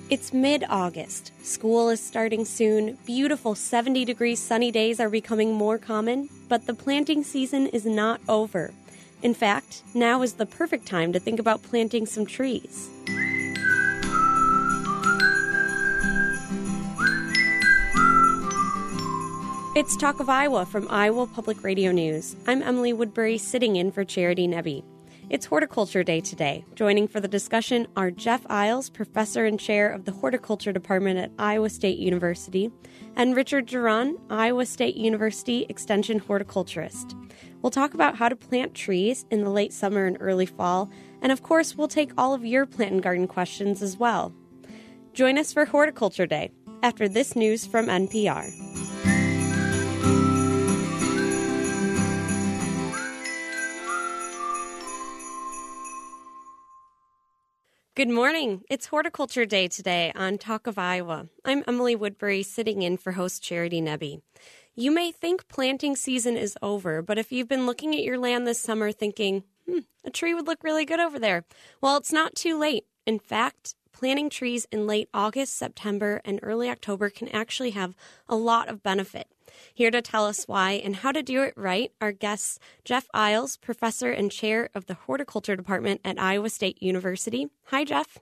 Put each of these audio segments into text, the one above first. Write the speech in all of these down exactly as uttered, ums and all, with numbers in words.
It's mid-August. School is starting soon. Beautiful seventy-degree sunny days are becoming more common, but the planting season is not over. In fact, now is the perfect time to think about planting some trees. It's Talk of Iowa from Iowa Public Radio News. I'm Emily Woodbury, sitting in for Charity Nebbe. It's Horticulture Day today. Joining for the discussion are Jeff Isles, Professor and Chair of the Horticulture Department at Iowa State University, and Richard Geron, Iowa State University Extension horticulturist. We'll talk about how to plant trees in the late summer and early fall, and of course, we'll take all of your plant and garden questions as well. Join us for Horticulture Day after this news from N P R. Good morning. It's Horticulture Day today on Talk of Iowa. I'm Emily Woodbury, sitting in for host Charity Nebbe. You may think planting season is over, but if you've been looking at your land this summer thinking, hmm, a tree would look really good over there, well, it's not too late. In fact, planting trees in late August, September, and early October can actually have a lot of benefit. Here to tell us why and how to do it right are guests Jeff Isles, Professor and Chair of the Horticulture Department at Iowa State University. Hi, Jeff.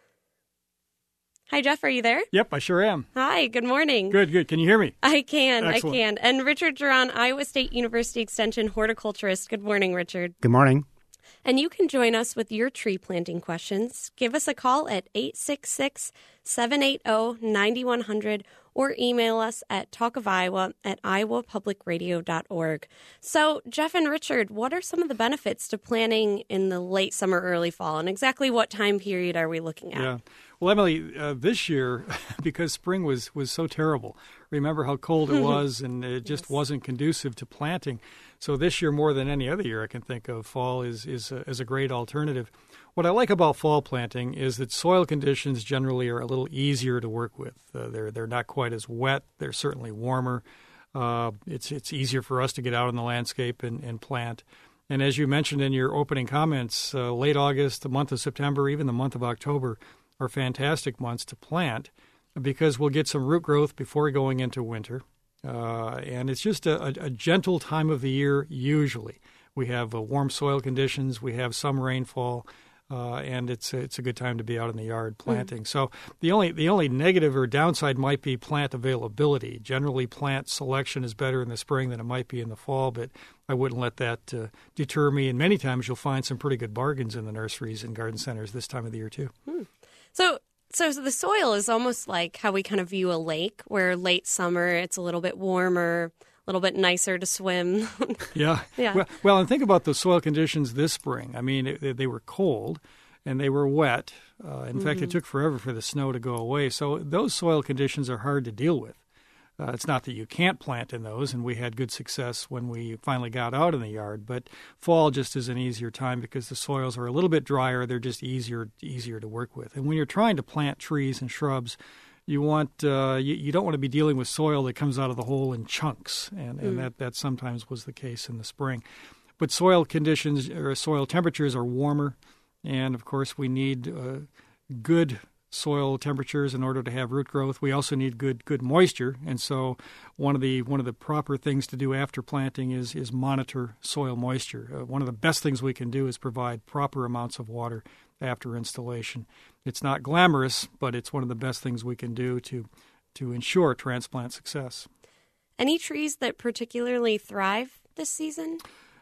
Hi, Jeff. Are you there? Yep, I sure am. Hi, good morning. Good, good. Can you hear me? I can, Excellent. I can. And Richard Geron, Iowa State University Extension horticulturist. Good morning, Richard. Good morning. And you can join us with your tree planting questions. Give us a call at eight six six, seven eight zero, nine one zero zero or email us at talkofiowa at iowa public radio dot org. So, Jeff and Richard, what are some of the benefits to planting in the late summer, early fall, and exactly what time period are we looking at? Yeah. Well, Emily, uh, this year, because spring was, was so terrible, remember how cold it was and it just yes. wasn't conducive to planting. So this year, more than any other year I can think of, fall is, is, a, is a great alternative. What I like about fall planting is that soil conditions generally are a little easier to work with. Uh, they're they're not quite as wet. They're certainly warmer. Uh, it's it's easier for us to get out in the landscape and, and plant. And as you mentioned in your opening comments, uh, late August, the month of September, even the month of October are fantastic months to plant because we'll get some root growth before going into winter. Uh, and it's just a, a, a gentle time of the year usually. We have uh, warm soil conditions. We have some rainfall. Uh, and it's it's a good time to be out in the yard planting. Mm. So the only the only negative or downside might be plant availability. Generally, plant selection is better in the spring than it might be in the fall, but I wouldn't let that uh, deter me. And many times you'll find some pretty good bargains in the nurseries and garden centers this time of the year too. Mm. So. So the soil is almost like how we kind of view a lake, where late summer it's a little bit warmer, a little bit nicer to swim. yeah. yeah. Well, well, and think about the soil conditions this spring. I mean, it, they were cold and they were wet. Uh, in mm-hmm. fact, it took forever for the snow to go away. So those soil conditions are hard to deal with. Uh, it's not that you can't plant in those, and we had good success when we finally got out in the yard. But fall just is an easier time because the soils are a little bit drier. They're just easier easier to work with. And when you're trying to plant trees and shrubs, you want uh, you, you don't want to be dealing with soil that comes out of the hole in chunks, and, and mm. that, that sometimes was the case in the spring. But soil conditions or soil temperatures are warmer, and of course we need uh, good soil temperatures in order to have root growth. We also need good good moisture, and so one of the one of the proper things to do after planting is is monitor soil moisture. Uh, one of the best things we can do is provide proper amounts of water after installation. It's not glamorous, but it's one of the best things we can do to to ensure transplant success. Any trees that particularly thrive this season?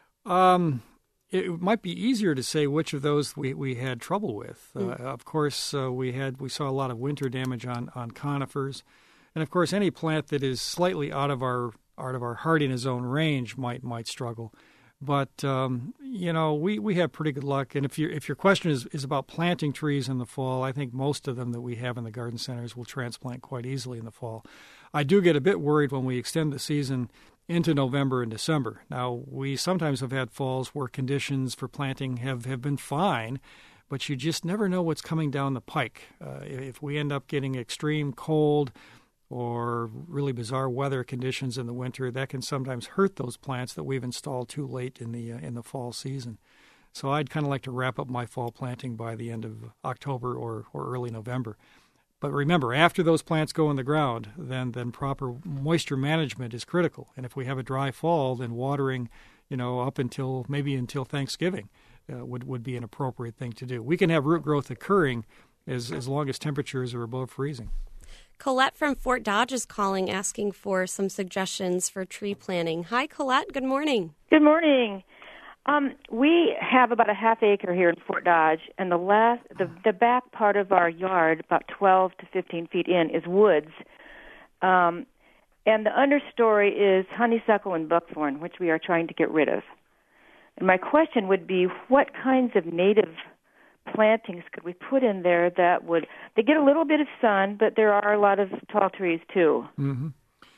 Um. It might be easier to say which of those we, we had trouble with. Mm. Uh, of course, uh, we had we saw a lot of winter damage on, on conifers, and of course, any plant that is slightly out of our out of our hardiness zone range might might struggle. But um, you know, we, we have pretty good luck. And if you if your question is, is about planting trees in the fall, I think most of them that we have in the garden centers will transplant quite easily in the fall. I do get a bit worried when we extend the season into November and December. Now, we sometimes have had falls where conditions for planting have, have been fine, but you just never know what's coming down the pike. Uh, if we end up getting extreme cold or really bizarre weather conditions in the winter, that can sometimes hurt those plants that we've installed too late in the uh, in the fall season. So I'd kind of like to wrap up my fall planting by the end of October or, or early November. But remember, after those plants go in the ground, then then proper moisture management is critical. And if we have a dry fall, then watering, you know, up until maybe until Thanksgiving uh, would, would be an appropriate thing to do. We can have root growth occurring as, as long as temperatures are above freezing. Colette from Fort Dodge is calling, asking for some suggestions for tree planting. Hi, Colette. Good morning. Good morning. Um, we have about a half acre here in Fort Dodge, and the last, the, the back part of our yard, about twelve to fifteen feet in, is woods. Um, and the understory is honeysuckle and buckthorn, which we are trying to get rid of. And my question would be, what kinds of native plantings could we put in there that would, they get a little bit of sun, but there are a lot of tall trees too. Mm-hmm.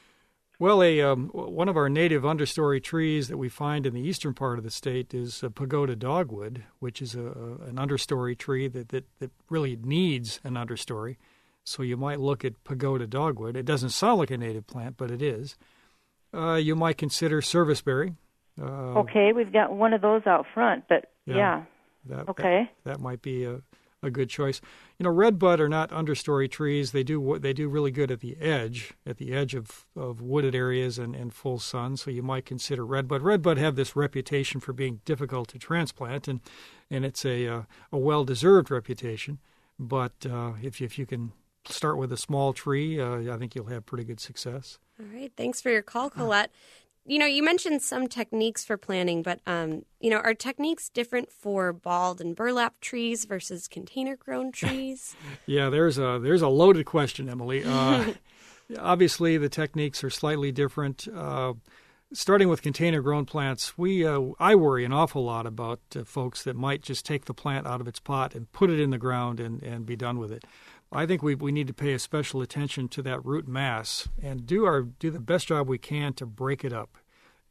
Well, a um, one of our native understory trees that we find in the eastern part of the state is a pagoda dogwood, which is a, a, an understory tree that, that, that really needs an understory. So you might look at pagoda dogwood. It doesn't sound like a native plant, but it is. Uh, you might consider serviceberry. Uh, okay, we've got one of those out front, but yeah. yeah. That, okay. That, that might be a, a good choice. You know, redbud are not understory trees. They do they do really good at the edge, at the edge of, of wooded areas and, and full sun. So you might consider redbud. Redbud have this reputation for being difficult to transplant, and and it's a uh, a well deserved reputation. But uh, if you, if you can start with a small tree, uh, I think you'll have pretty good success. All right. Thanks for your call, Colette. You know, you mentioned some techniques for planting, but, um, you know, are techniques different for balled and burlap trees versus container-grown trees? Yeah, there's a there's a loaded question, Emily. Uh, obviously, the techniques are slightly different. Uh, starting with container-grown plants, we uh, I worry an awful lot about uh, folks that might just take the plant out of its pot and put it in the ground and, and be done with it. I think we we need to pay a special attention to that root mass and do our do the best job we can to break it up.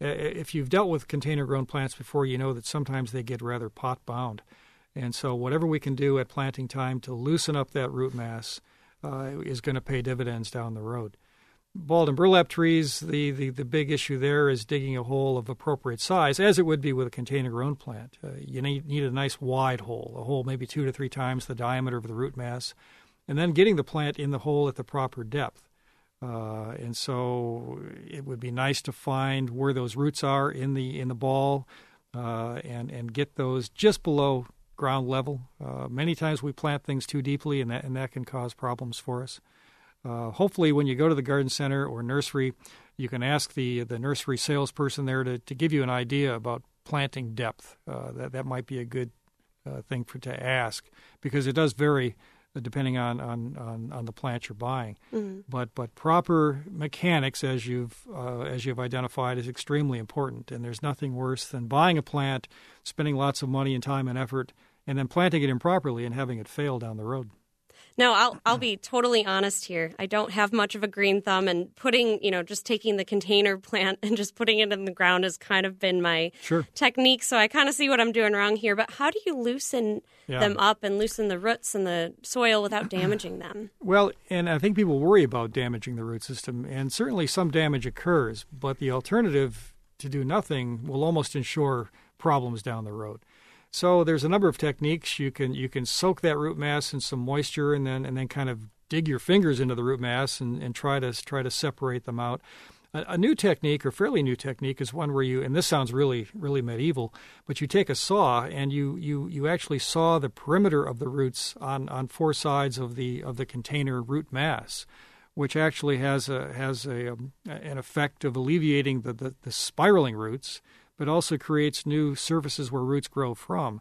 If you've dealt with container-grown plants before, you know that sometimes they get rather pot-bound. And so whatever we can do at planting time to loosen up that root mass uh, is going to pay dividends down the road. Balled and burlap trees, the, the, the big issue there is digging a hole of appropriate size, as it would be with a container-grown plant. Uh, you need, need a nice wide hole, a hole maybe two to three times the diameter of the root mass, and then getting the plant in the hole at the proper depth. Uh, and so it would be nice to find where those roots are in the in the ball uh, and, and get those just below ground level. Uh, many times we plant things too deeply, and that, and that can cause problems for us. Uh, hopefully when you go to the garden center or nursery, you can ask the the nursery salesperson there to, to give you an idea about planting depth. Uh, that, that might be a good uh, thing for to ask, because it does vary depending on, on, on, on the plant you're buying. Mm-hmm. But but proper mechanics, as you've uh, as you've identified, is extremely important. And there's nothing worse than buying a plant, spending lots of money and time and effort, and then planting it improperly and having it fail down the road. No, I'll I'll be totally honest here. I don't have much of a green thumb, and putting, you know, just taking the container plant and just putting it in the ground has kind of been my sure. technique. So I kind of see what I'm doing wrong here. But how do you loosen yeah. them up and loosen the roots and the soil without damaging them? Well, and I think people worry about damaging the root system, and certainly some damage occurs. But the alternative to do nothing will almost ensure problems down the road. So there's a number of techniques. You can you can soak that root mass in some moisture, and then and then kind of dig your fingers into the root mass and, and try to try to separate them out. A, a new technique, or fairly new technique, is one where you, and this sounds really really medieval, but you take a saw and you you, you actually saw the perimeter of the roots on, on four sides of the of the container root mass, which actually has a has a um, an effect of alleviating the, the, the spiraling roots, but also creates new surfaces where roots grow from.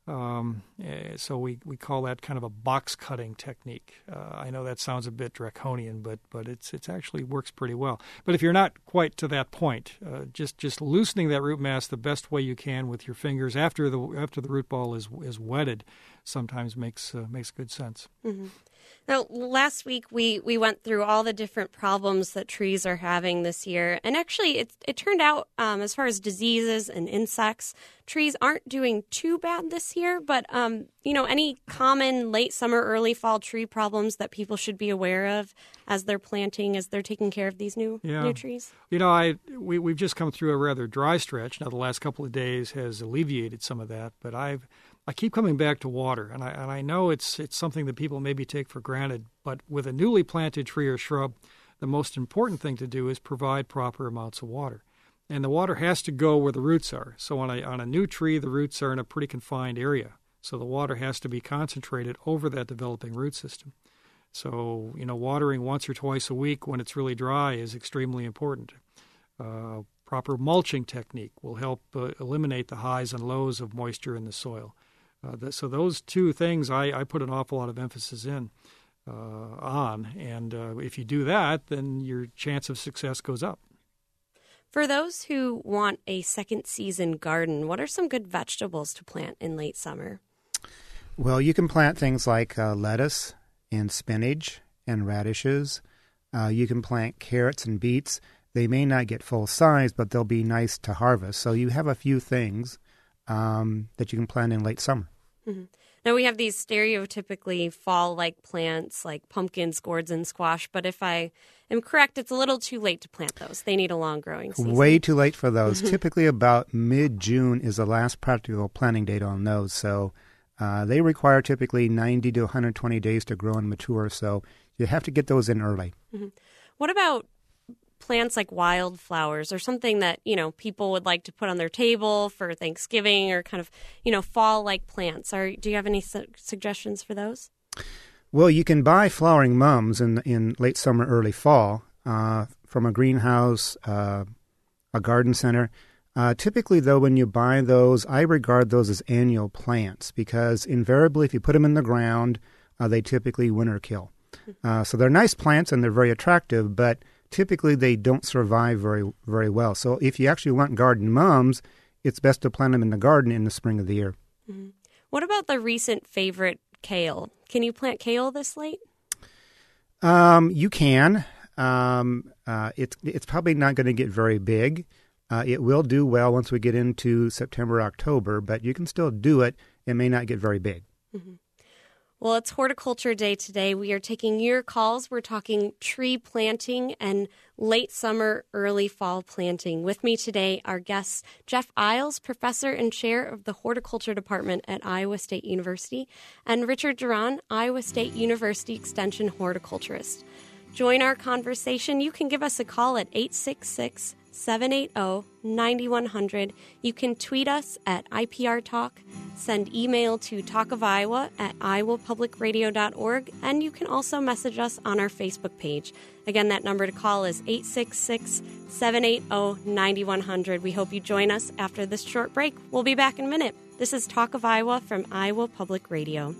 Um, so we, we call that kind of a box cutting technique. Uh, I know that sounds a bit draconian, but but it's it's actually works pretty well. But if you're not quite to that point, uh, just just loosening that root mass the best way you can with your fingers after the after the root ball is is wetted sometimes makes uh, makes good sense. Mm-hmm. Now, last week we, we went through all the different problems that trees are having this year. And actually, it, it turned out, um, as far as diseases and insects, trees aren't doing too bad this year. But, um, you know, any common late summer, early fall tree problems that people should be aware of as they're planting, as they're taking care of these new yeah. new trees? You know, I we, we've just come through a rather dry stretch. Now, the last couple of days has alleviated some of that. But I've I keep coming back to water, and I and I know it's it's something that people maybe take for granted, but with a newly planted tree or shrub, the most important thing to do is provide proper amounts of water. And the water has to go where the roots are. So on a on a new tree, the roots are in a pretty confined area. So the water has to be concentrated over that developing root system. So, you know, watering once or twice a week when it's really dry is extremely important. Uh, proper mulching technique will help uh, eliminate the highs and lows of moisture in the soil. Uh, th- so those two things I, I put an awful lot of emphasis in uh, on. And uh, if you do that, then your chance of success goes up. For those who want a second season garden, what are some good vegetables to plant in late summer? Well, you can plant things like uh, lettuce and spinach and radishes. Uh, you can plant carrots and beets. They may not get full size, but they'll be nice to harvest. So you have a few things um, that you can plant in late summer. Mm-hmm. Now we have these stereotypically fall-like plants like pumpkins, gourds, and squash. But if I am correct, it's a little too late to plant those. They need a long growing season. Way too late for those. Typically about mid-June is the last practical planting date on those. So uh, they require typically ninety to one hundred twenty days to grow and mature. So you have to get those in early. Mm-hmm. What about plants like wildflowers or something that, you know, people would like to put on their table for Thanksgiving or kind of, you know, fall-like plants? Are, do you have any su- suggestions for those? Well, you can buy flowering mums in in late summer, early fall uh, from a greenhouse, uh, a garden center. Uh, typically, though, when you buy those, I regard those as annual plants because invariably, if you put them in the ground, uh, they typically winter kill. Uh, so they're nice plants and they're very attractive, but typically they don't survive very very well. So if you actually want garden mums, it's best to plant them in the garden in the spring of the year. Mm-hmm. What about the recent favorite kale? Can you plant kale this late? Um, you can. Um, uh, it's it's probably not going to get very big. Uh, it will do well once we get into September, October, but you can still do it. It may not get very big. Mm-hmm. Well, it's Horticulture Day today. We are taking your calls. We're talking tree planting and late summer, early fall planting. With me today, our guests, Jeff Isles, Professor and Chair of the Horticulture Department at Iowa State University, and Richard Duran, Iowa State University Extension horticulturist. Join our conversation. You can give us a call at eight six six, seven eight zero, nine one zero zero. You can tweet us at I P R Talk, send email to talk of iowa at iowa public radio dot org, and you can also message us on our Facebook page. Again, that number to call is eight six six, seven eight zero, nine one zero zero. We hope you join us after this short break. We'll be back in a minute. This is Talk of Iowa from Iowa Public Radio.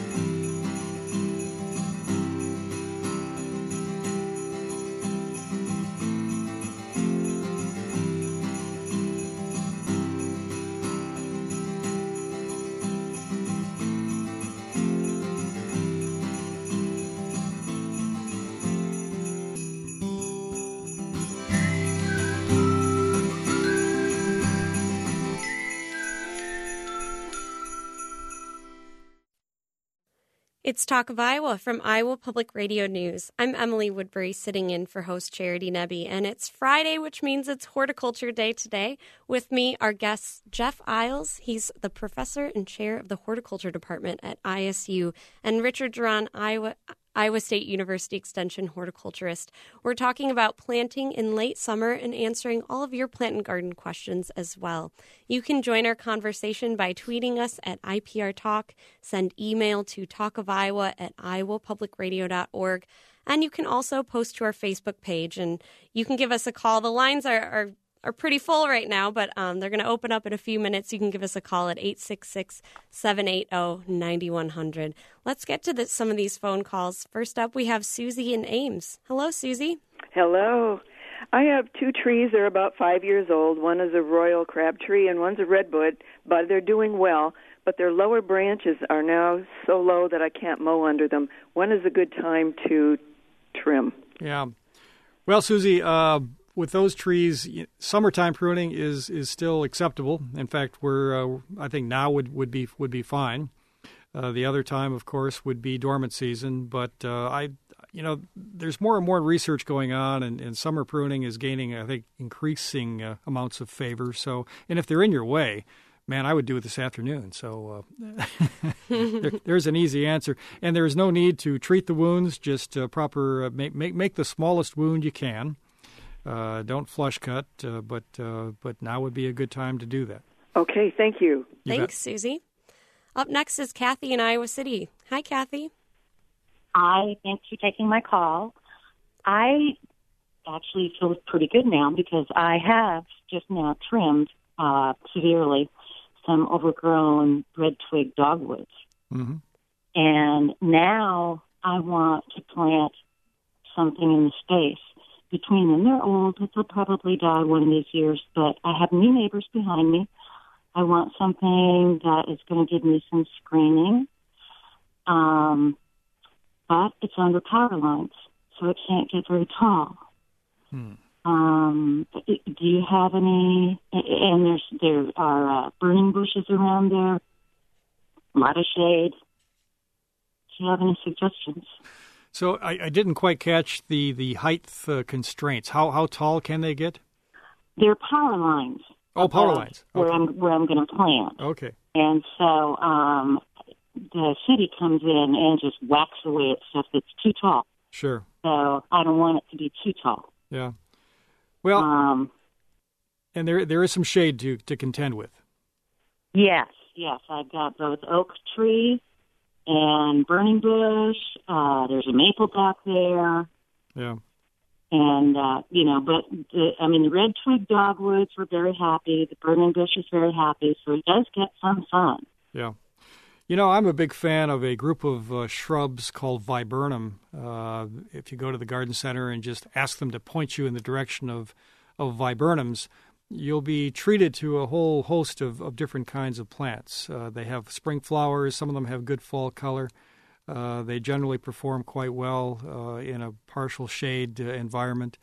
It's Talk of Iowa from Iowa Public Radio News. I'm Emily Woodbury, sitting in for host Charity Nebbe, and it's Friday, which means it's Horticulture Day today. With me, our guests, Jeff Isles. He's the Professor and Chair of the Horticulture Department at I S U, and Richard Duran, Iowa Iowa State University Extension horticulturist. We're talking about planting in late summer and answering all of your plant and garden questions as well. You can join our conversation by tweeting us at I P R Talk, send email to talk of iowa at iowa public radio dot org, and you can also post to our Facebook page, and you can give us a call. The lines are, are are pretty full right now, but um, they're going to open up in a few minutes. You can give us a call at eight six six, seven eight zero, nine one zero zero. Let's get to the, some of these phone calls. First up, we have Susie in Ames. Hello, Susie. Hello. I have two trees. They're about five years old. One is a royal crab tree and one's a redwood, but they're doing well. But their lower branches are now so low that I can't mow under them. When is a good time to trim? Yeah. Well, Susie, uh, with those trees, summertime pruning is, is still acceptable. In fact, we're uh, I think now would, would be would be fine. Uh, the other time, of course, would be dormant season. But uh, I, you know, there's more and more research going on, and, and summer pruning is gaining, I think, increasing uh, amounts of favor. So, and if they're in your way, man, I would do it this afternoon. So uh, there, there's an easy answer. And there's no need to treat the wounds, just uh, proper, uh, make, make, make the smallest wound you can. Uh, don't flush cut, uh, but uh, but now would be a good time to do that. Okay, thank you. You Thanks, bet. Susie. Up next is Kathy in Iowa City. Hi, Kathy. Hi, thanks for taking my call. I actually feel pretty good now because I have just now trimmed uh, severely some overgrown red twig dogwoods. Mm-hmm. And now I want to plant something in the space between them. They're old, but they'll probably die one of these years, but I have new neighbors behind me. I want something that is going to give me some screening, um, but it's under power lines, so it can't get very tall. Hmm. Um, do you have any, and there's, there are uh, burning bushes around there, a lot of shade. Do you have any suggestions? So I, I didn't quite catch the, the height uh, constraints. How how tall can they get? They're power lines. Oh, power lines. Okay. Where I'm where I'm going to plant. Okay. And so um, the city comes in and just whacks away at stuff that's too tall. Sure. So I don't want it to be too tall. Yeah. Well, um, and there there is some shade to, to contend with. Yes, yes. I've got both oak tree and burning bush. Uh, there's a maple back there. Yeah. And, uh, you know, but, the, I mean, the red twig dogwoods were very happy. The burning bush is very happy. So it does get some sun. Yeah. You know, I'm a big fan of a group of uh, shrubs called viburnum. Uh, if you go to the garden center and just ask them to point you in the direction of, of viburnums, you'll be treated to a whole host of, of different kinds of plants. Uh, they have spring flowers. Some of them have good fall color. Uh, they generally perform quite well uh, in a partial shade uh, environment.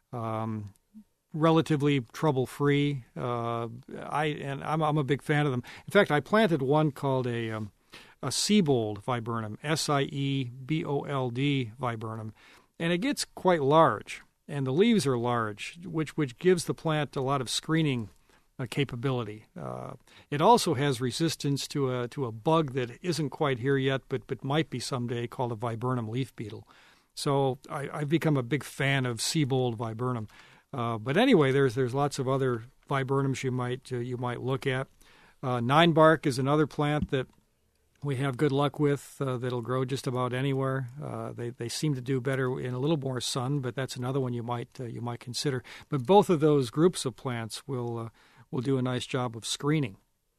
Um, relatively trouble-free. Uh, I and I'm, I'm a big fan of them. In fact, I planted one called a um, a Siebold viburnum, S I E B O L D viburnum, and it gets quite large. And the leaves are large, which which gives the plant a lot of screening uh, capability. Uh, it also has resistance to a to a bug that isn't quite here yet, but but might be someday, called a viburnum leaf beetle. So I, I've become a big fan of Siebold viburnum. Uh, but anyway, there's there's lots of other viburnums you might uh, you might look at. Uh, nine bark is another plant that we have good luck with uh, that'll grow just about anywhere. Uh, they they seem to do better in a little more sun, but that's another one you might uh, you might consider. But both of those groups of plants will uh, will do a nice job of screening.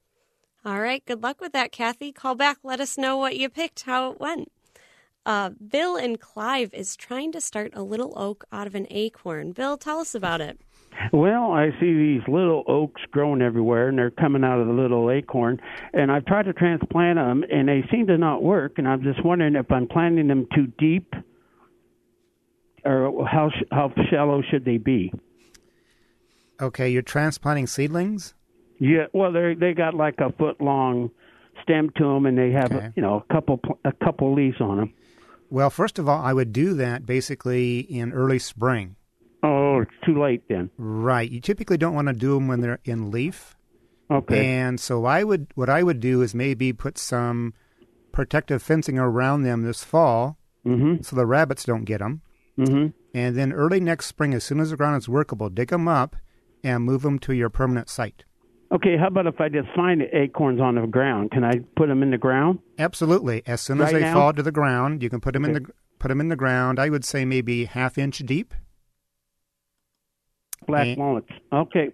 All right, good luck with that, Kathy. Call back, let us know what you picked, how it went. Uh, Bill in Clive is trying to start a little oak out of an acorn. Bill, tell us about it. Well, I see these little oaks growing everywhere, and they're coming out of the little acorn. And I've tried to transplant them, and they seem to not work. And I'm just wondering if I'm planting them too deep, or how sh- how shallow should they be? Okay, you're transplanting seedlings? Yeah, well, they they got like a foot long stem to them, and they have Okay. a, you know a couple a couple leaves on them. Well, first of all, I would do that basically in early spring. Oh, it's too late then. Right. You typically don't want to do them when they're in leaf. Okay. And so I would, what I would do is maybe put some protective fencing around them this fall, Mm-hmm. so the rabbits don't get them. Mm-hmm. And then early next spring, as soon as the ground is workable, dig them up and move them to your permanent site. Okay, how about if I just find acorns on the ground? Can I put them in the ground? Absolutely. As soon as Right they now? fall to the ground, you can put them in Okay. the put them in the ground. I would say maybe half inch deep. Black Eh. walnuts. Okay.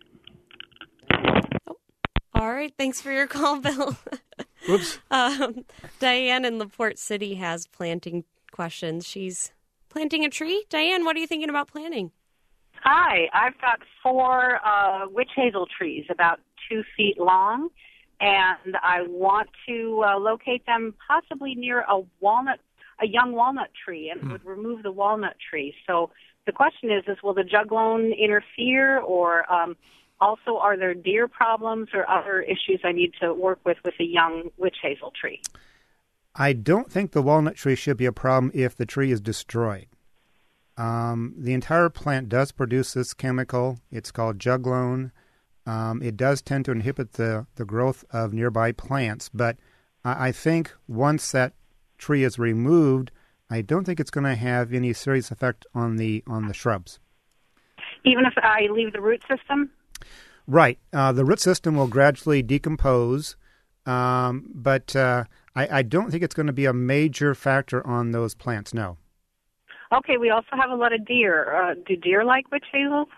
All right, thanks for your call, Bill. Whoops. um, Diane in LaPorte City has planting questions. She's planting a tree. Diane, what are you thinking about planting? Hi, I've got four uh, witch hazel trees about two feet long, and I want to uh, locate them possibly near a walnut, a young walnut tree, and Hmm. would remove the walnut tree. So the question is, is will the juglone interfere, or um, also are there deer problems or other issues I need to work with with a young witch hazel tree? I don't think the walnut tree should be a problem if the tree is destroyed. Um, the entire plant does produce this chemical. It's called juglone. Um, it does tend to inhibit the, the growth of nearby plants, but I, I think once that tree is removed, I don't think it's going to have any serious effect on the on the shrubs. Even if I leave the root system? Right. Uh, the root system will gradually decompose, um, but uh, I, I don't think it's going to be a major factor on those plants, no. Okay, we also have a lot of deer. Uh, do deer like witch hazel?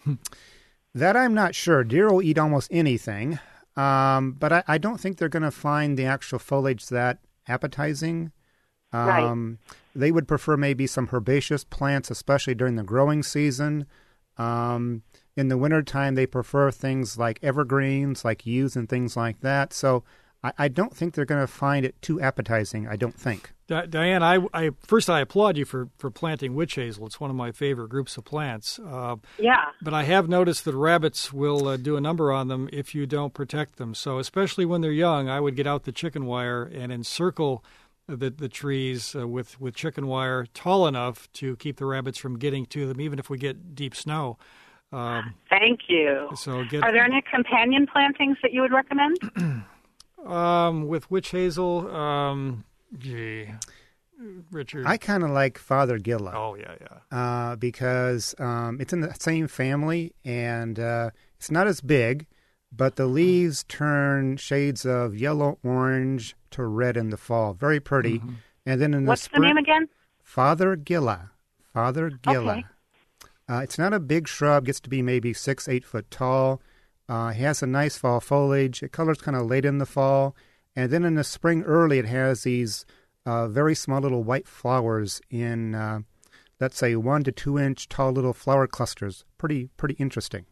That I'm not sure. Deer will eat almost anything, um, but I, I don't think they're going to find the actual foliage that appetizing. Um, right. They would prefer maybe some herbaceous plants, especially during the growing season. Um, in the wintertime, they prefer things like evergreens, like yews and things like that. So I, I don't think they're going to find it too appetizing, I don't think. Di- Diane, I, I first I applaud you for, for planting witch hazel. It's one of my favorite groups of plants. Uh, yeah. But I have noticed that rabbits will uh, do a number on them if you don't protect them. So especially when they're young, I would get out the chicken wire and encircle the the trees uh, with, with chicken wire tall enough to keep the rabbits from getting to them, even if we get deep snow. Um, Thank you. So get, Are there any companion plantings that you would recommend? um, with witch hazel, um, gee, Richard. I kind of like Father Gilla. Oh, yeah, yeah. Uh, because um, it's in the same family, and uh, it's not as big, but the leaves turn shades of yellow, orange to red in the fall. Very pretty. Mm-hmm. And then in the What's spring, the name again? Father Gilla. Father Gilla. Okay. Uh, it's not a big shrub. Gets to be maybe six, eight foot tall. Uh, it has a nice fall foliage. It colors kind of late in the fall. And then in the spring early, it has these uh, very small little white flowers in, uh, let's say, one to two inch tall little flower clusters. Pretty, pretty interesting.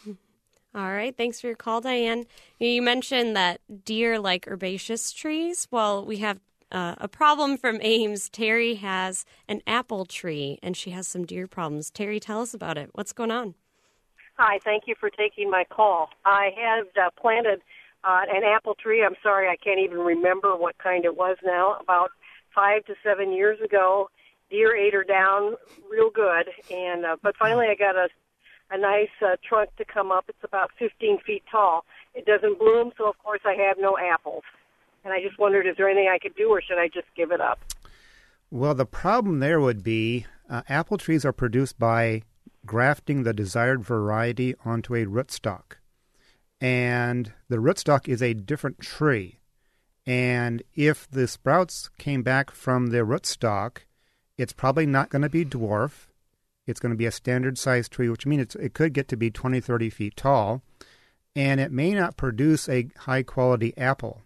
All right. Thanks for your call, Diane. You mentioned that deer like herbaceous trees. Well, we have uh, a problem from Ames. Terry has an apple tree, and she has some deer problems. Terry, tell us about it. What's going on? Hi. Thank you for taking my call. I had uh, planted uh, an apple tree. I'm sorry, I can't even remember what kind it was now. About five to seven years ago, deer ate her down real good, and uh, but finally I got a a nice uh, trunk to come up. It's about fifteen feet tall. It doesn't bloom, so of course I have no apples. And I just wondered, is there anything I could do, or should I just give it up? Well, the problem there would be uh, apple trees are produced by grafting the desired variety onto a rootstock. And the rootstock is a different tree. And if the sprouts came back from the rootstock, it's probably not going to be dwarf. It's going to be a standard-sized tree, which means it's, it could get to be twenty, thirty feet tall, and it may not produce a high-quality apple.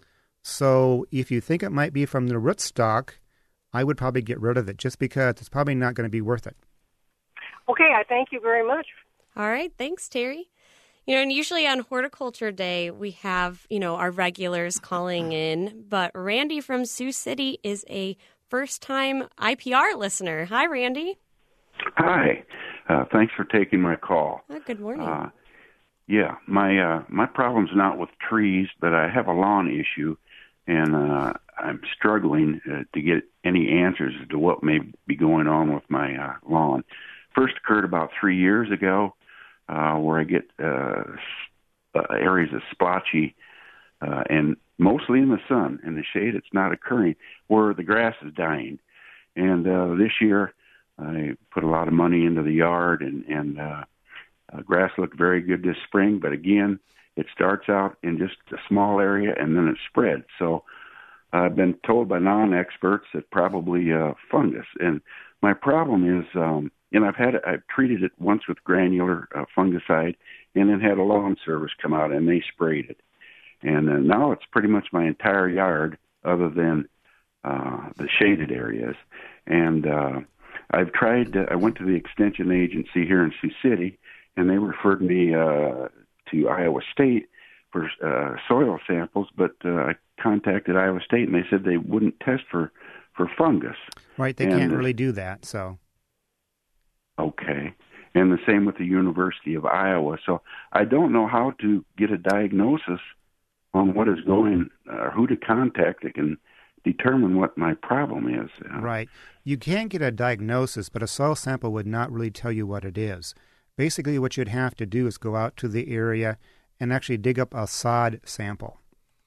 So if you think it might be from the rootstock, I would probably get rid of it just because it's probably not going to be worth it. Okay, I thank you very much. All right. Thanks, Terry. You know, and usually on Horticulture Day, we have, you know, our regulars calling in, but Randy from Sioux City is a first-time I P R listener. Hi, Randy. Hi. Uh, thanks for taking my call. Oh, good morning. Uh, yeah, my uh, my problem's not with trees, but I have a lawn issue, and uh, I'm struggling uh, to get any answers as to what may be going on with my uh, lawn. First occurred about three years ago, uh, where I get uh, uh, areas of splotchy, uh, and mostly in the sun. In the shade, it's not occurring, where the grass is dying. And uh, this year, I put a lot of money into the yard, and, and uh, uh, grass looked very good this spring. But again, it starts out in just a small area, and then it spreads. So I've been told by non-experts that probably uh, fungus. And my problem is, um, and I've had it, I've treated it once with granular uh, fungicide, and then had a lawn service come out, and they sprayed it. And uh, now it's pretty much my entire yard, other than uh, the shaded areas. And uh, I've tried, uh, I went to the extension agency here in Sioux City, and they referred me uh, to Iowa State for uh, soil samples, but uh, I contacted Iowa State, and they said they wouldn't test for, for fungus. Right, they and, can't really do that, so. Okay. And the same with the University of Iowa. So I don't know how to get a diagnosis on what is going, or uh, who to contact that can determine what my problem is. Right. You can get a diagnosis, but a soil sample would not really tell you what it is. Basically, what you'd have to do is go out to the area and actually dig up a sod sample,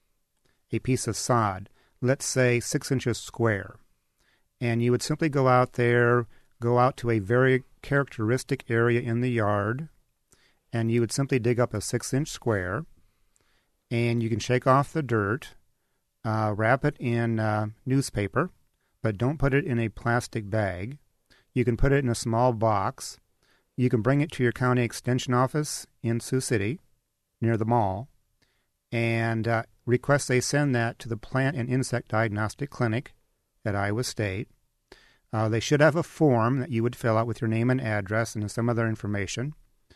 a piece of sod, let's say six inches square. And you would simply go out there, go out to a very characteristic area in the yard, and you would simply dig up a six-inch square, and you can shake off the dirt, uh, wrap it in uh, newspaper, but don't put it in a plastic bag. You can put it in a small box. You can bring it to your county extension office in Sioux City, near the mall, and uh, request they send that to the Plant and Insect Diagnostic Clinic at Iowa State. Uh, they should have a form that you would fill out with your name and address and some other information.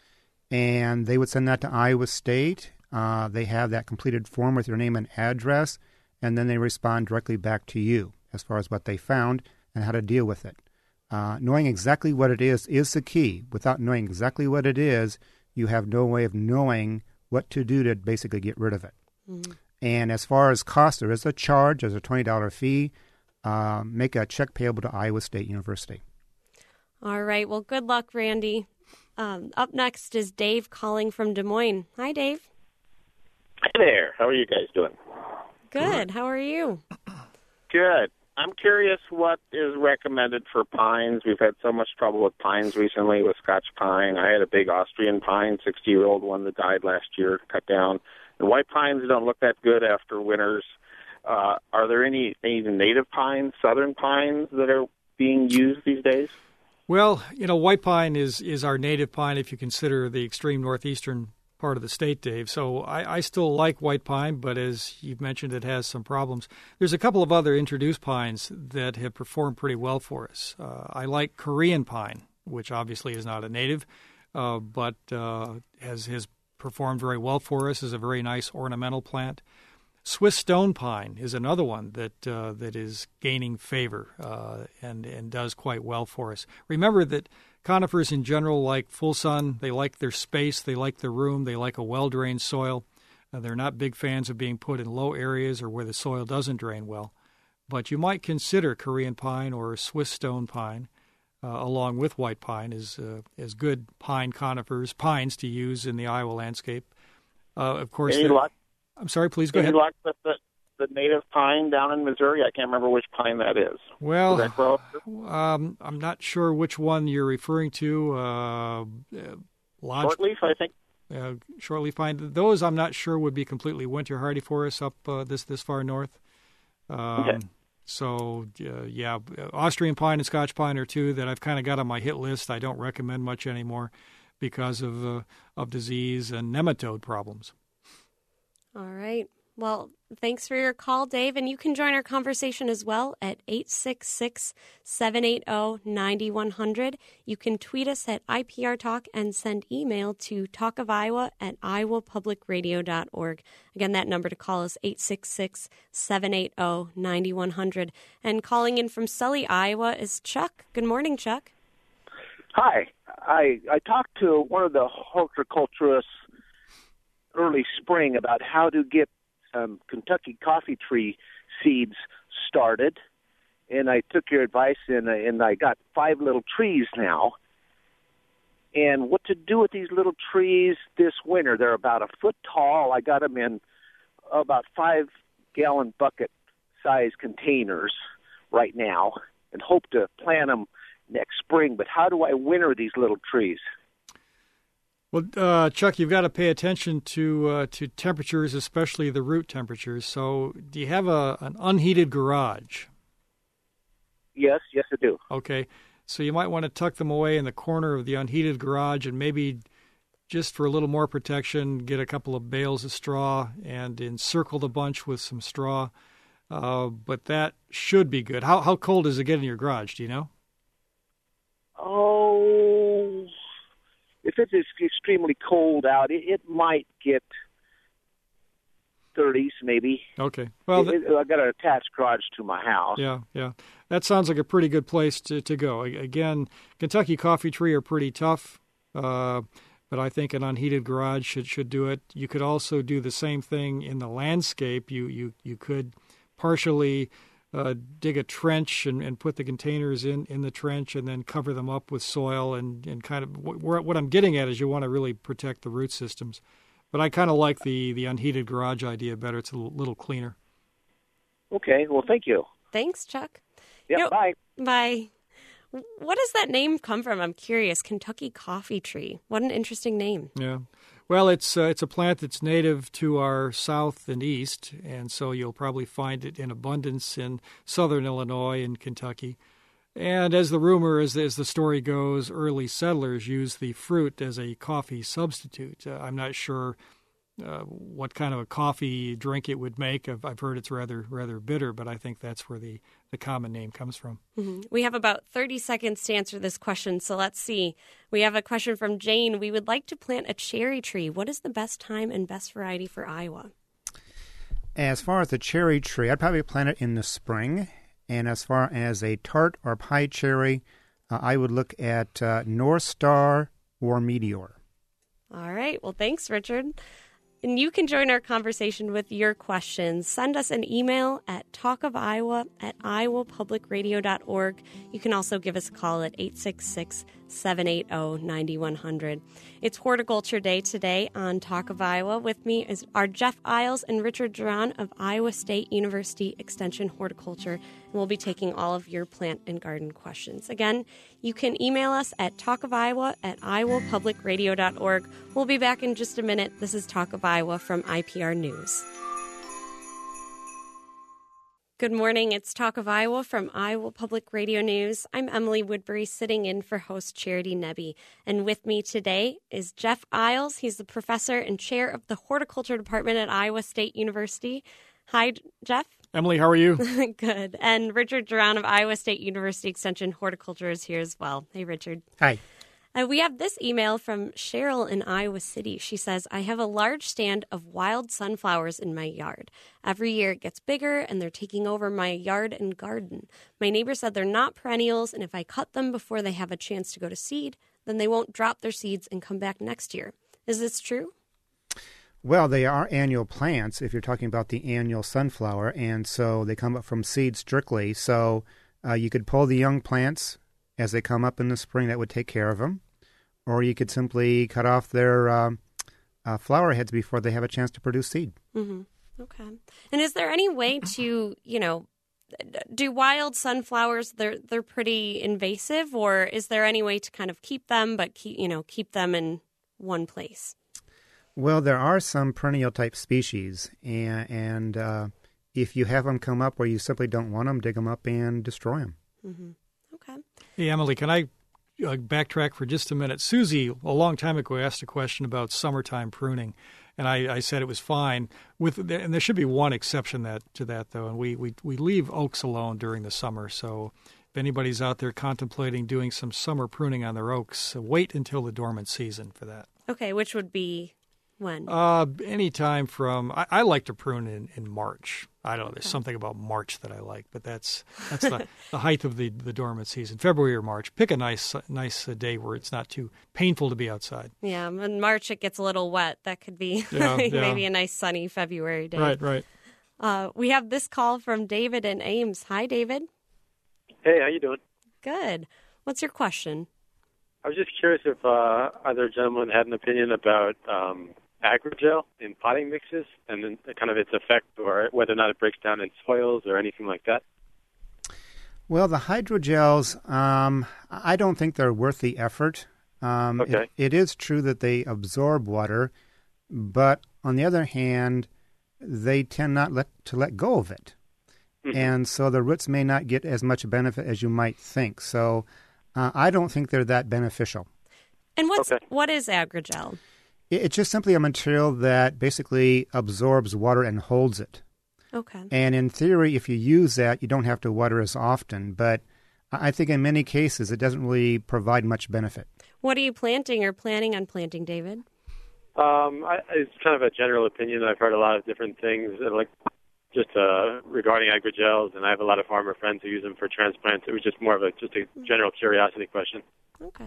And they would send that to Iowa State. Uh, they have that completed form with your name and address, and then they respond directly back to you as far as what they found and how to deal with it. Uh, knowing exactly what it is is the key. Without knowing exactly what it is, you have no way of knowing what to do to basically get rid of it. Mm. And as far as cost, there is a charge. There's a twenty dollars fee. Uh, make a check payable to Iowa State University. All right. Well, good luck, Randy. Um, up next is Dave calling from Des Moines. Hi, Dave. Hey there. How are you guys doing? Good. How are you? Good. I'm curious what is recommended for pines. We've had so much trouble with pines recently, with Scotch pine. I had a big Austrian pine, sixty-year-old one that died last year, cut down. The white pines don't look that good after winters. Uh, are there any, any native pines, southern pines, that are being used these days? Well, you know, white pine is, is our native pine if you consider the extreme northeastern part of the state, Dave. So I, I still like white pine, but as you've mentioned, it has some problems. There's a couple of other introduced pines that have performed pretty well for us. Uh, I like Korean pine, which obviously is not a native, uh, but uh, has, has performed very well for us as a very nice ornamental plant. Swiss stone pine is another one that uh, that is gaining favor uh, and and does quite well for us. Remember that conifers in general like full sun. They like their space. They like the room. They like a well-drained soil. Uh, they're not big fans of being put in low areas or where the soil doesn't drain well. But you might consider Korean pine or Swiss stone pine uh, along with white pine as uh, as good pine conifers, pines to use in the Iowa landscape. Uh, of course. Any luck? I'm sorry, please go Any ahead. luck with the, the native pine down in Missouri? I can't remember which pine that is. Well, Does that grow? um, I'm not sure which one you're referring to. Uh, uh, Lodge, Shortleaf, I think. Uh, shortleaf pine. Those I'm not sure would be completely winter hardy for us up uh, this this far north. Um, okay. So, uh, yeah, Austrian pine and Scotch pine are two that I've kind of got on my hit list. I don't recommend much anymore because of uh, of disease and nematode problems. All right. Well, thanks for your call, Dave. And you can join our conversation as well at eight six six, seven eight zero, nine one zero zero. You can tweet us at I P R Talk and send email to talkofiowa at iowa public radio dot org. Again, that number to call is eight six six, seven eight zero, nine one zero zero. And calling in from Sully, Iowa is Chuck. Good morning, Chuck. Hi. I, I talked to one of the horticulturists early spring about how to get um, Kentucky coffee tree seeds started, and I took your advice, and, and I got five little trees now. And what to do with these little trees this winter? They're about a foot tall. I got them in about five-gallon bucket-sized containers right now and hope to plant them next spring. But how do I winter these little trees? Well, uh, Chuck, you've got to pay attention to uh, to temperatures, especially the root temperatures. So do you have a an unheated garage? Yes, yes, I do. Okay. So you might want to tuck them away in the corner of the unheated garage and maybe just for a little more protection, get a couple of bales of straw and encircle the bunch with some straw. Uh, but that should be good. How how cold does it get in your garage? Do you know? Oh... If it is extremely cold out, it, it might get thirties, maybe. Okay. Well, it, it, I got an attached garage to my house. Yeah, yeah. That sounds like a pretty good place to, to go. Again, Kentucky coffee tree are pretty tough, uh, but I think an unheated garage should should do it. You could also do the same thing in the landscape. You you you could partially uh, dig a trench and, and put the containers in, in the trench and then cover them up with soil and, and kind of what, what I'm getting at is you want to really protect the root systems. But I kind of like the, the unheated garage idea better. It's a little cleaner. Okay. Well, thank you. Thanks, Chuck. Yeah, you know, bye. Bye. What does that name come from? I'm curious. Kentucky coffee tree. What an interesting name. Yeah. Well, it's uh, it's a plant that's native to our south and east, and so you'll probably find it in abundance in southern Illinois and Kentucky. And as the rumor, as, as the story goes, early settlers used the fruit as a coffee substitute. Uh, I'm not sure uh, what kind of a coffee drink it would make. I've, I've heard it's rather rather bitter, but I think that's where the, the common name comes from. Mm-hmm. We have about thirty seconds to answer this question, so let's see. We have a question from Jane. We would like to plant a cherry tree. What is the best time and best variety for Iowa? As far as the cherry tree, I'd probably plant it in the spring. And as far as a tart or pie cherry, uh, I would look at uh, North Star or Meteor. All right. Well, thanks, Richard. And you can join our conversation with your questions. Send us an email at talkofiowa at iowa public radio dot org. You can also give us a call at eight six six, seven eight zero, nine one zero zero. It's Horticulture Day today on Talk of Iowa. With me is are Jeff Isles and Richard Duran of Iowa State University Extension Horticulture. And we'll be taking all of your plant and garden questions. Again, you can email us at talkofiowa at iowa public radio dot org. We'll be back in just a minute. This is Talk of Iowa from I P R News. Good morning. It's Talk of Iowa from Iowa Public Radio News. I'm Emily Woodbury, sitting in for host Charity Nebbe. And with me today is Jeff Isles. He's the professor and chair of the Horticulture Department at Iowa State University. Hi, Jeff. Emily, how are you? Good. And Richard Duran of Iowa State University Extension Horticulture is here as well. Hey, Richard. Hi. Uh, we have this email from Cheryl in Iowa City. She says, I have a large stand of wild sunflowers in my yard. Every year it gets bigger and they're taking over my yard and garden. My neighbor said they're not perennials, and if I cut them before they have a chance to go to seed, then they won't drop their seeds and come back next year. Is this true? Well, they are annual plants if you're talking about the annual sunflower, and so they come up from seed strictly. So uh, you could pull the young plants as they come up in the spring. That would take care of them. Or you could simply cut off their um, uh, flower heads before they have a chance to produce seed. Mm-hmm. Okay. And is there any way to, you know, do wild sunflowers, they're they're pretty invasive, or is there any way to kind of keep them, but keep, you know, keep them in one place? Well, there are some perennial type species, and, and uh, if you have them come up where you simply don't want them, dig them up and destroy them. Mm-hmm. Okay. Hey, Emily, can I uh, backtrack for just a minute? Susie, a long time ago, asked a question about summertime pruning, and I, I said it was fine. With and there should be one exception that to that, though, and we, we, we leave oaks alone during the summer. So if anybody's out there contemplating doing some summer pruning on their oaks, uh, wait until the dormant season for that. Okay, which would be when? Uh, any time from, I, I like to prune in, in March. I don't know, there's okay. something about March that I like, but that's that's the, the height of the, the dormant season, February or March. Pick a nice nice uh, day where it's not too painful to be outside. Yeah, in March it gets a little wet. That could be yeah, maybe yeah. a nice sunny February day. Right, right. Uh, we have this call from David in Ames. Hi, David. Hey, how you doing? Good. What's your question? I was just curious if uh, either gentleman had an opinion about um, agrogel in potting mixes and then kind of its effect, or whether or not it breaks down in soils or anything like that. Well, the hydrogels, um, I don't think they're worth the effort. Um, okay. It, it is true that they absorb water, but on the other hand, they tend not let, to let go of it. Mm-hmm. And so the roots may not get as much benefit as you might think. So uh, I don't think they're that beneficial. And what's okay. what is agrogel? It's just simply a material that basically absorbs water and holds it. Okay. And in theory, if you use that, you don't have to water as often. But I think in many cases, it doesn't really provide much benefit. What are you planting or planning on planting, David? Um, I, it's kind of a general opinion. I've heard a lot of different things, like just uh, regarding agrogels, and I have a lot of farmer friends who use them for transplants. It was just more of a just a general curiosity question. Okay.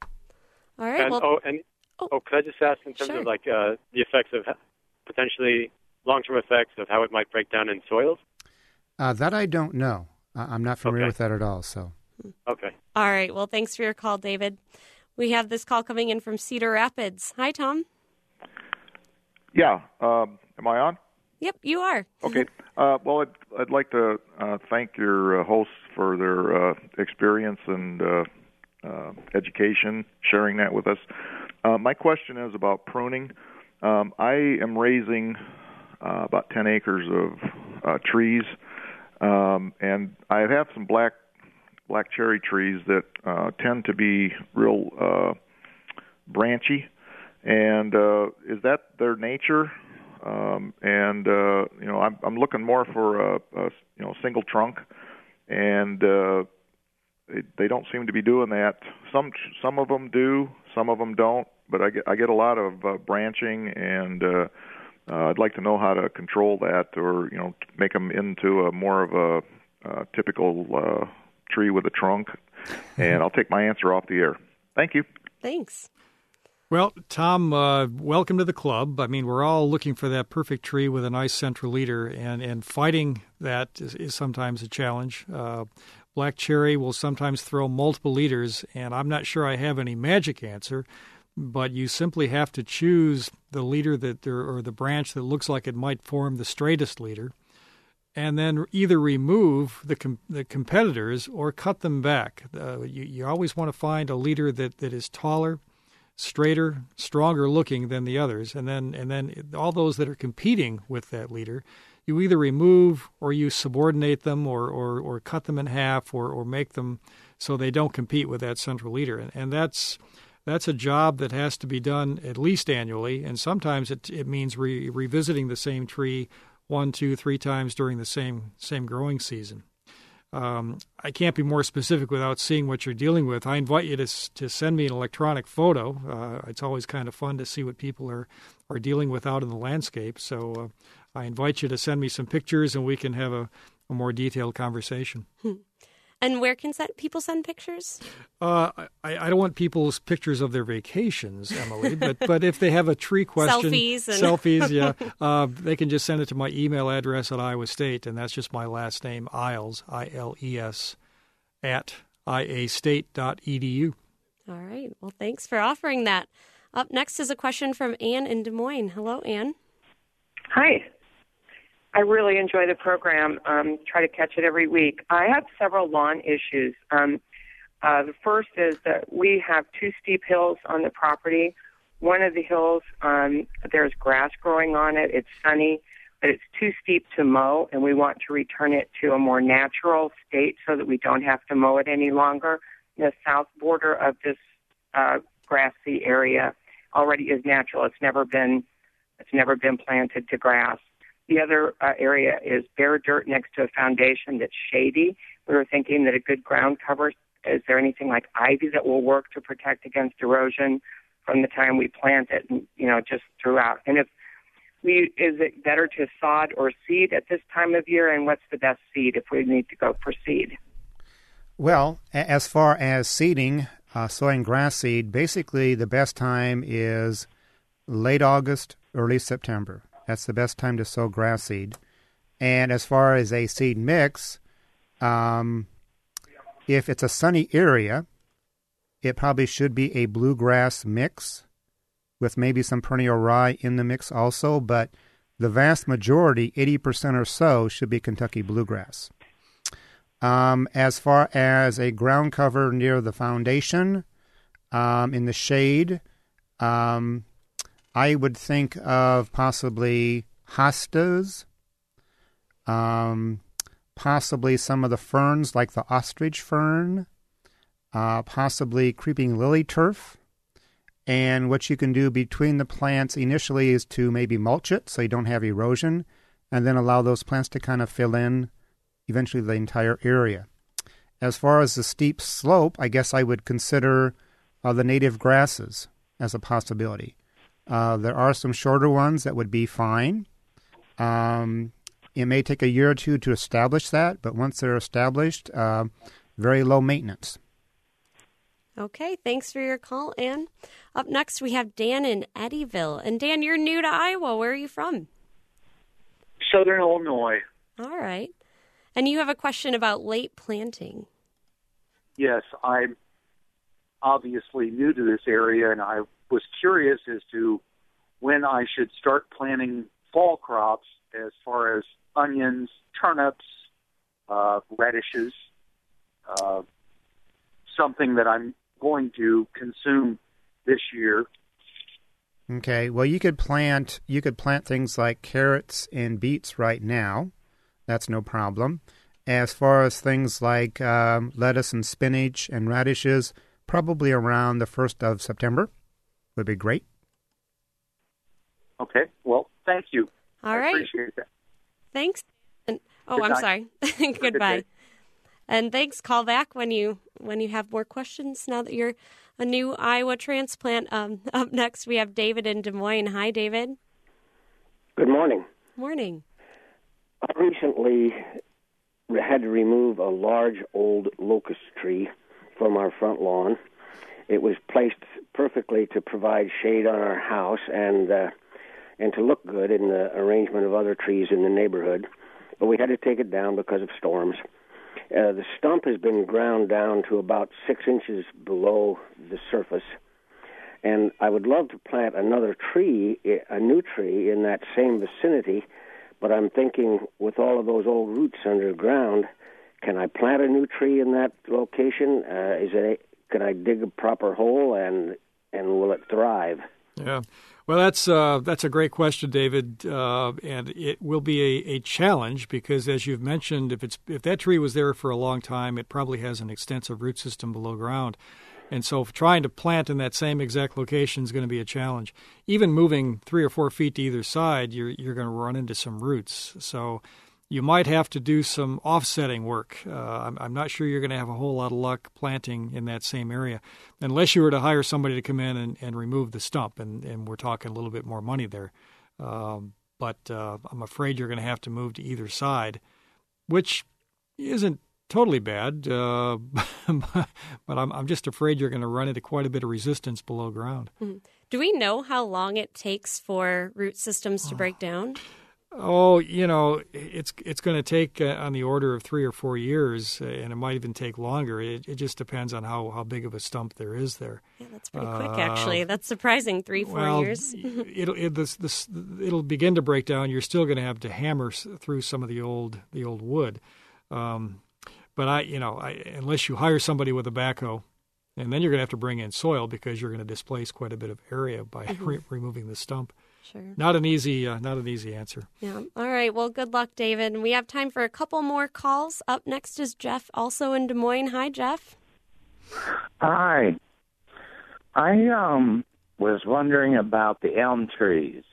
All right. And, well, oh, and oh, oh, could I just ask in terms sure. of like uh, the effects of potentially long-term effects of how it might break down in soils? Uh, that I don't know. Uh, I'm not familiar Okay. with that at all. So. Okay. All right. Well, thanks for your call, David. We have this call coming in from Cedar Rapids. Hi, Tom. Yeah. Um, am I on? Yep, you are. Okay. Uh, well, I'd, I'd like to uh, thank your uh, hosts for their uh, experience and uh, uh, education, sharing that with us. Uh, my question is about pruning. Um, I am raising uh, about ten acres of uh, trees, um, and I have some black black cherry trees that uh, tend to be real uh, branchy. And uh, is that their nature? Um, and uh, you know, I'm, I'm looking more for a, a you know single trunk, and uh, they, they don't seem to be doing that. Some some of them do, some of them don't. But I get I get a lot of uh, branching, and uh, uh, I'd like to know how to control that, or you know, make them into a more of a, a typical uh, tree with a trunk. And I'll take my answer off the air. Thank you. Thanks. Well, Tom, uh, welcome to the club. I mean, we're all looking for that perfect tree with a nice central leader, and, and fighting that is, is sometimes a challenge. Uh, black cherry will sometimes throw multiple leaders, and I'm not sure I have any magic answer, but you simply have to choose the leader that or the branch that looks like it might form the straightest leader, and then either remove the com- the competitors or cut them back. Uh, you, you always want to find a leader that, that is taller, straighter, stronger looking than the others, and then and then all those that are competing with that leader, you either remove or you subordinate them, or or, or cut them in half, or, or make them so they don't compete with that central leader. And, and that's that's a job that has to be done at least annually, and sometimes it it means re- revisiting the same tree one, two, three times during the same same growing season. Um, I can't be more specific without seeing what you're dealing with. I invite you to to send me an electronic photo. Uh, it's always kind of fun to see what people are, are dealing with out in the landscape. So uh, I invite you to send me some pictures, and we can have a, a more detailed conversation. Hmm. And where can set, people send pictures? Uh, I, I don't want people's pictures of their vacations, Emily, but but if they have a tree question, selfies, and... selfies, yeah, uh, they can just send it to my email address at Iowa State, and that's just my last name, Iles, I L E S, at I A state dot E D U. All right. Well, thanks for offering that. Up next is a question from Anne in Des Moines. Hello, Anne. Hi. I really enjoy the program. Um, try to catch it every week. I have several lawn issues. Um, uh, the first is that we have two steep hills on the property. One of the hills, um, there's grass growing on it. It's sunny, but it's too steep to mow, and we want to return it to a more natural state so that we don't have to mow it any longer. The south border of this uh, grassy area already is natural. It's never been, it's never been planted to grass. The other uh, area is bare dirt next to a foundation that's shady. We were thinking that a good ground cover, is there anything like ivy that will work to protect against erosion from the time we plant it, and, you know, just throughout? And if we, is it better to sod or seed at this time of year, and what's the best seed if we need to go for seed? Well, as far as seeding, uh, sowing grass seed, basically the best time is late August, early September. That's the best time to sow grass seed. And as far as a seed mix, um, if it's a sunny area, it probably should be a bluegrass mix with maybe some perennial rye in the mix also. But the vast majority, eighty percent or so, should be Kentucky bluegrass. Um, as far as a ground cover near the foundation, um, in the shade, um, I would think of possibly hostas, um, possibly some of the ferns like the ostrich fern, uh, possibly creeping lily turf. And what you can do between the plants initially is to maybe mulch it so you don't have erosion, and then allow those plants to kind of fill in eventually the entire area. As far as the steep slope, I guess I would consider uh, the native grasses as a possibility. Uh, there are some shorter ones that would be fine. Um, it may take a year or two to establish that, but once they're established, uh, very low maintenance. Okay, thanks for your call, Ann. Up next, we have Dan in Eddyville. And Dan, you're new to Iowa. Where are you from? Southern Illinois. All right. And you have a question about late planting. Yes, I'm obviously new to this area, and I was curious as to when I should start planting fall crops as far as onions, turnips, uh, radishes, uh, something that I'm going to consume this year. Okay, well, you could plant you could plant things like carrots and beets right now. That's no problem. As far as things like um, lettuce and spinach and radishes, probably around the first of September would be great. Okay, well, thank you. All I right. appreciate that. Thanks. And, oh, Good I'm night. sorry. Good Goodbye. day. And thanks. Call back when you when you have more questions. Now that you're a new Iowa transplant. Um, up next, we have David in Des Moines. Hi, David. Good morning. Morning. I recently had to remove a large old locust tree from our front lawn. It was placed perfectly to provide shade on our house and uh, and to look good in the arrangement of other trees in the neighborhood. But we had to take it down because of storms. Uh, the stump has been ground down to about six inches below the surface. And I would love to plant another tree, a new tree, in that same vicinity. But I'm thinking, with all of those old roots underground, can I plant a new tree in that location? Uh, is it? Can I dig a proper hole, and and will it thrive? Yeah. Well, that's uh, that's a great question, David, uh, and it will be a, a challenge because, as you've mentioned, if it's if that tree was there for a long time, it probably has an extensive root system below ground. And so trying to plant in that same exact location is going to be a challenge. Even moving three or four feet to either side, you're you're going to run into some roots. So you might have to do some offsetting work. Uh, I'm, I'm not sure you're going to have a whole lot of luck planting in that same area unless you were to hire somebody to come in and, and remove the stump, and, and we're talking a little bit more money there. Um, but uh, I'm afraid you're going to have to move to either side, which isn't totally bad, uh, but I'm, I'm just afraid you're going to run into quite a bit of resistance below ground. Mm-hmm. Do we know how long it takes for root systems to break down? Oh, you know, it's it's going to take uh, on the order of three or four years, uh, and it might even take longer. It, it just depends on how, how big of a stump there is there. Yeah, that's pretty quick, actually. Uh, that's surprising, three, four well, years. it'll it, this, this, it'll begin to break down. You're still going to have to hammer through some of the old the old wood. Um, but I, you know, I, unless you hire somebody with a backhoe, and then you're going to have to bring in soil because you're going to displace quite a bit of area by mm-hmm. re- removing the stump. Sure. Not an easy, uh, not an easy answer. Yeah. All right. Well, good luck, David. And we have time for a couple more calls. Up next is Jeff, also in Des Moines. Hi, Jeff. Hi. I um was wondering about the elm trees.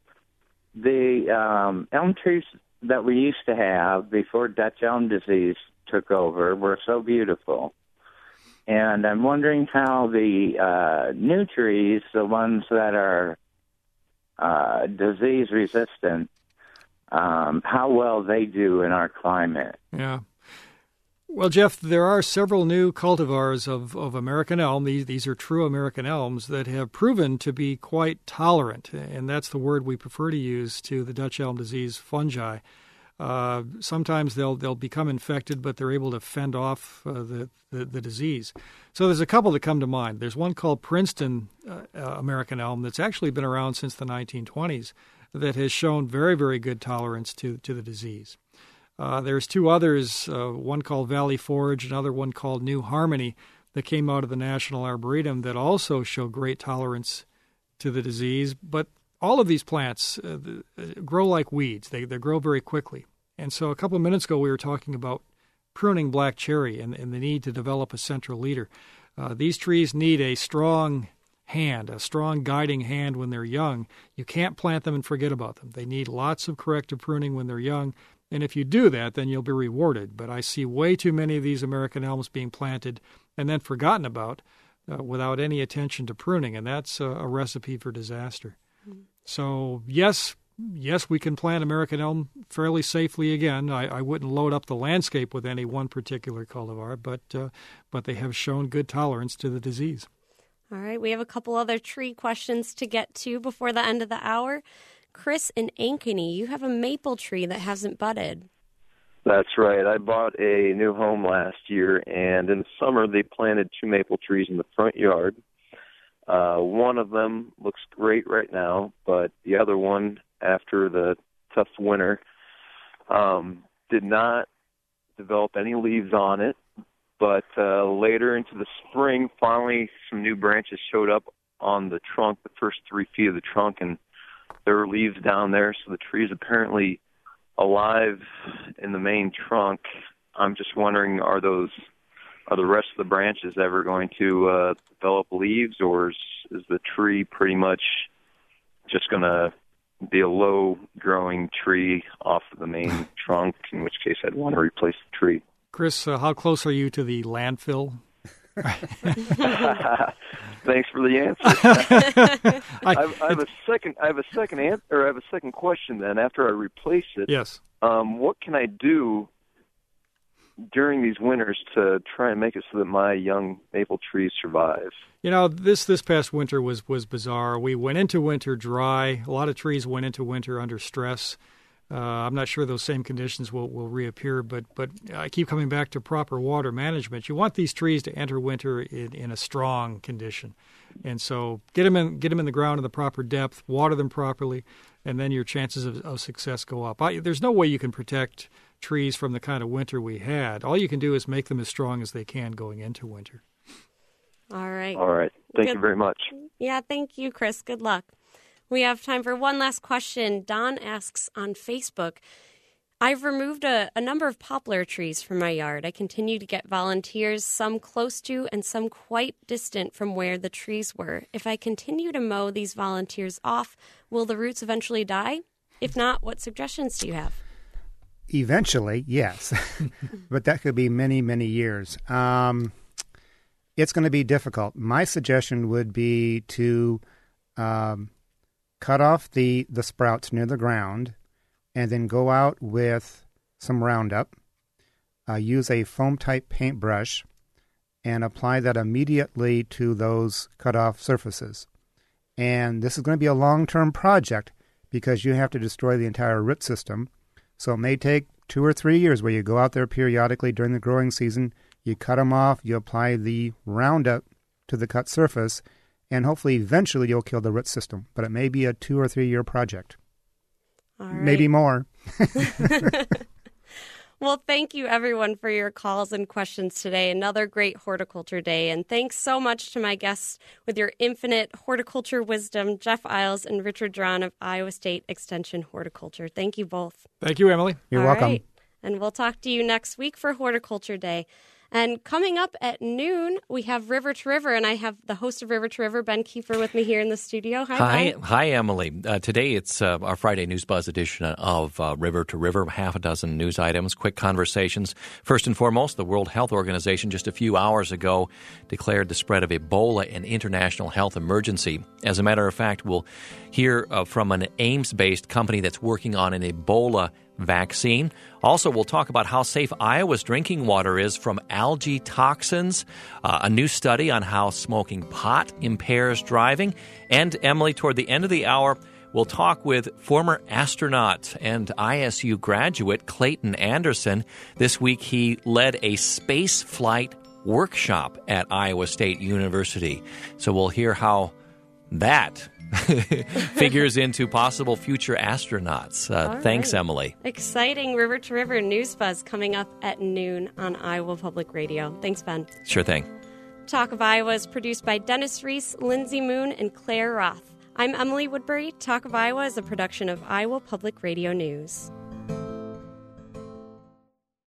The um, elm trees that we used to have before Dutch elm disease took over were so beautiful. And I'm wondering how the uh, new trees, the ones that are Uh, disease resistant, um, how well they do in our climate. Yeah. Well, Jeff, there are several new cultivars of, of American elm. These these are true American elms that have proven to be quite tolerant, and that's the word we prefer to use to the Dutch elm disease fungi. Uh, sometimes they'll they'll become infected, but they're able to fend off uh, the, the the disease. So there's a couple that come to mind. There's one called Princeton uh, uh, American elm that's actually been around since the nineteen twenties that has shown very very good tolerance to to the disease. Uh, there's two others, uh, one called Valley Forge, another one called New Harmony, that came out of the National Arboretum that also show great tolerance to the disease, but all of these plants uh, grow like weeds. They they grow very quickly. And so a couple of minutes ago we were talking about pruning black cherry and, and the need to develop a central leader. Uh, these trees need a strong hand, a strong guiding hand when they're young. You can't plant them and forget about them. They need lots of corrective pruning when they're young. And if you do that, then you'll be rewarded. But I see way too many of these American elms being planted and then forgotten about uh, without any attention to pruning. And that's a, a recipe for disaster. So, yes, yes, we can plant American elm fairly safely again. I, I wouldn't load up the landscape with any one particular cultivar, but uh, but they have shown good tolerance to the disease. All right, we have a couple other tree questions to get to before the end of the hour. Chris in Ankeny, you have a maple tree that hasn't budded. That's right. I bought a new home last year, and in the summer they planted two maple trees in the front yard. Uh, one of them looks great right now, but the other one, after the tough winter, um, did not develop any leaves on it. But uh, later into the spring, finally some new branches showed up on the trunk, the first three feet of the trunk, and there were leaves down there, so the tree is apparently alive in the main trunk. I'm just wondering, are those are the rest of the branches ever going to uh, develop leaves, or is, is the tree pretty much just going to be a low-growing tree off of the main trunk, in which case I'd want to replace the tree? Chris, uh, how close are you to the landfill? Thanks for the answer. I, I have a second. I have a second answer, or I have a second question. Then, after I replace it, yes. Um, what can I do during these winters to try and make it so that my young maple trees survive? You know, this this past winter was was bizarre. We went into winter dry. A lot of trees went into winter under stress. Uh, I'm not sure those same conditions will, will reappear, but but I keep coming back to proper water management. You want these trees to enter winter in, in a strong condition, and so get them in get them in the ground in the proper depth, water them properly, and then your chances of, of success go up. I, there's no way you can protect trees from the kind of winter we had. All you can do is make them as strong as they can going into winter. All right. All right. Thank Good. you very much. Yeah, thank you, Chris. Good luck. We have time for one last question. Don asks on Facebook, I've removed a, a number of poplar trees from my yard. I continue to get volunteers, some close to and some quite distant from where the trees were. If I continue to mow these volunteers off, will the roots eventually die? If not, what suggestions do you have? Eventually, yes. But that could be many, many years. Um, it's going to be difficult. My suggestion would be to um, cut off the, the sprouts near the ground and then go out with some Roundup, uh, use a foam-type paintbrush, and apply that immediately to those cut-off surfaces. And this is going to be a long-term project because you have to destroy the entire root system. So it may take two or three years where you go out there periodically during the growing season, you cut them off, you apply the Roundup to the cut surface, and hopefully eventually you'll kill the root system. But it may be a two or three year project. All right. Maybe more. Well, thank you, everyone, for your calls and questions today. Another great horticulture day. And thanks so much to my guests with your infinite horticulture wisdom, Jeff Isles and Richard Drawn of Iowa State Extension Horticulture. Thank you both. Thank you, Emily. You're All welcome. Right. And we'll talk to you next week for Horticulture Day. And coming up at noon, we have River to River, and I have the host of River to River, Ben Kiefer, with me here in the studio. Hi, Hi, Ben. hi, Emily. Uh, today it's uh, our Friday News Buzz edition of uh, River to River, half a dozen news items, quick conversations. First and foremost, the World Health Organization just a few hours ago declared the spread of Ebola an international health emergency. As a matter of fact, we'll hear uh, from an Ames-based company that's working on an Ebola vaccine. Also, we'll talk about how safe Iowa's drinking water is from algae toxins, uh, a new study on how smoking pot impairs driving, and Emily, toward the end of the hour, we'll talk with former astronaut and I S U graduate Clayton Anderson. This week, he led a space flight workshop at Iowa State University. So we'll hear how that figures into possible future astronauts. Uh, thanks, right. Emily. Exciting River to River News Buzz coming up at noon on Iowa Public Radio. Thanks, Ben. Sure thing. Talk of Iowa is produced by Dennis Reese, Lindsay Moon, and Claire Roth. I'm Emily Woodbury. Talk of Iowa is a production of Iowa Public Radio News.